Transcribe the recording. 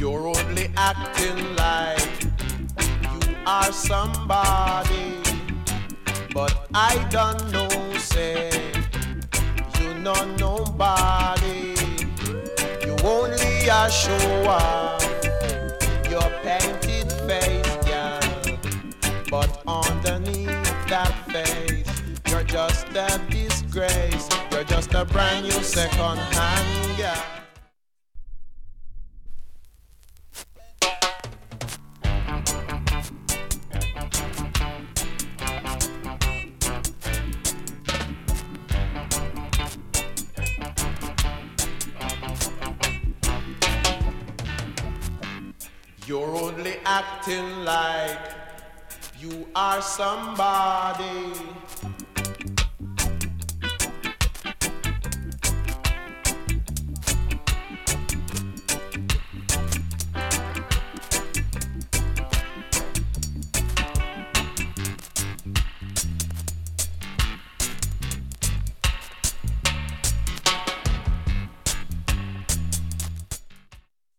You're only acting like you are somebody, but I don't know, say, you know nobody. You only a show off your painted face, girl, but underneath that face, you're just a disgrace. You're just a brand new second-hand girl. You're only acting like you are somebody,